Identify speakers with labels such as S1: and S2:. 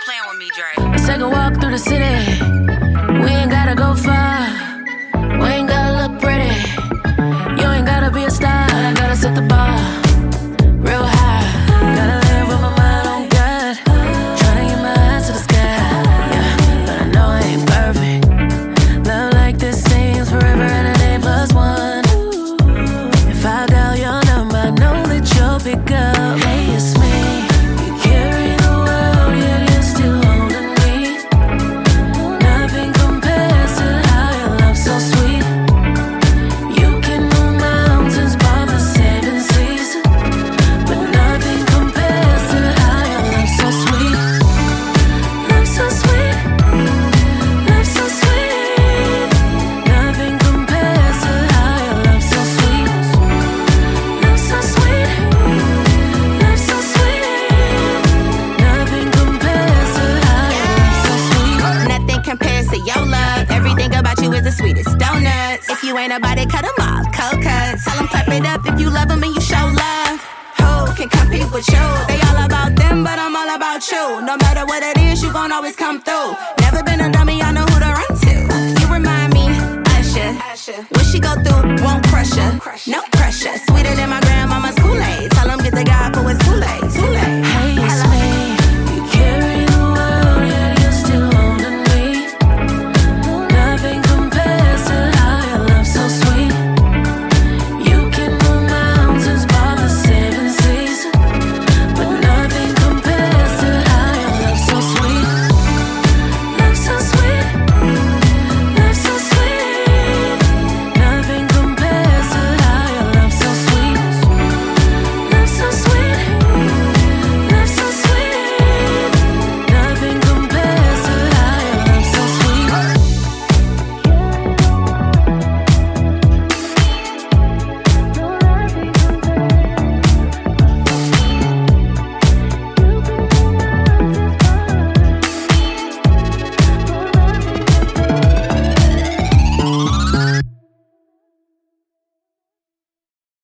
S1: playing with me, Dre.
S2: Let's take a walk through the city. We ain't gotta go far. We ain't gotta look pretty. You ain't gotta be a star. I gotta set the bar real high. Gotta live with my mind on God. Tryna get my eyes to the sky. Yeah, but I know I ain't perfect. Love like this seems forever and it ain't plus one. If I dial your number, I know that you'll pick up. Hey, it's me. You carry the world, yet you're still holding me. Nothing compares to how your love's so sweet. You can move mountains, part the seven seas, but nothing compares to how your love's so sweet. Love's so sweet. Love's so sweet. Nothing compares to how your love's so sweet. Love's so sweet. Love's so sweet. Nothing compares to how your love's so sweet.
S3: Nothing compares to your love. Everything about you is the sweetest donuts. If you ain't about it, cut them off. Cold cuts. Tell them clap it up if you love them and you show love. Who can compete with you? They all about them, but I'm all about you. No matter what it is, you gon' always come through. Never been a dummy, I know who to run to. You remind me, Usher. What she go through, won't crush her. No pressure. Sweeter than my grandmama's Kool-Aid. Tell them get the guy for it's too late. Too late.